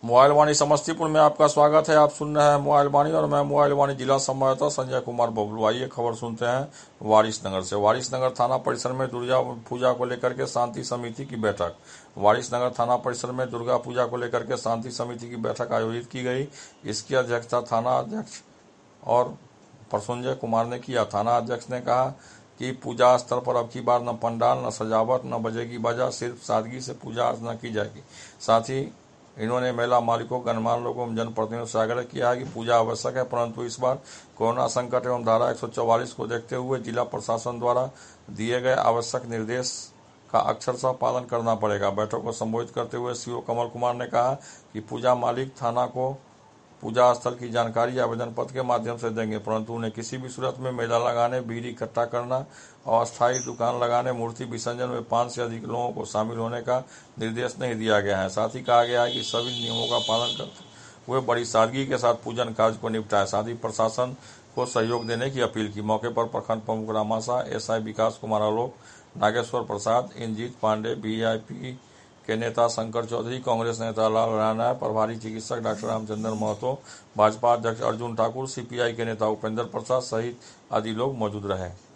Mobile वाणी समस्तीपुर में आपका स्वागत है। आप सुन रहे हैं मोबाइल वाणी और मैं मोबाइल वाणी जिला संवाददाता संजय कुमार बबलू। आइए खबर सुनते हैं वारिसनगर से। वारिसनगर थाना परिसर में दुर्गा पूजा को लेकर के शांति समिति की बैठक। वारिसनगर थाना परिसर में दुर्गा पूजा को लेकर के शांति समिति की बैठक आयोजित की गई। इसकी अध्यक्षता थाना अध्यक्ष और प्रसुंजय कुमार ने किया। थाना अध्यक्ष ने कहा कि पूजा स्थल पर अब की बार न पंडाल, न सजावट, न बजेगी बाजा, सिर्फ सादगी से पूजा अर्चना की जाएगी। साथ ही इन्होंने मेला मालिकों, गणमान्य लोगों एवं जनप्रतिनिधियों से आग्रह किया है कि पूजा आवश्यक है, परंतु इस बार कोरोना संकट एवं धारा 144 को देखते हुए जिला प्रशासन द्वारा दिए गए आवश्यक निर्देश का अक्षरशः पालन करना पड़ेगा। बैठक को संबोधित करते हुए सीओ कमल कुमार ने कहा कि पूजा मालिक थाना को पूजा स्थल की जानकारी आवेदन पत्र के माध्यम से देंगे, परंतु उन्हें किसी भी सूरत में मेला लगाने, भीड़ इकट्ठा करना और अस्थायी दुकान लगाने, मूर्ति विसर्जन में 5 से अधिक लोगों को शामिल होने का निर्देश नहीं दिया गया है। साथ ही कहा गया है कि सभी नियमों का पालन करते हुए बड़ी सादगी के साथ पूजन कार्य को निपटाए। साथ ही प्रशासन को सहयोग देने की अपील की। मौके पर प्रखंड प्रमुख रामाशा, एसआई विकास कुमार आलोक, नागेश्वर प्रसाद, इंजीत पांडे, वीआईपी के नेता शंकर चौधरी, कांग्रेस नेता लाल राणा, प्रभारी चिकित्सक डॉक्टर रामचंद्र महतो, भाजपा अध्यक्ष अर्जुन ठाकुर, सीपीआई के नेता उपेंद्र प्रसाद सहित आदि लोग मौजूद रहे।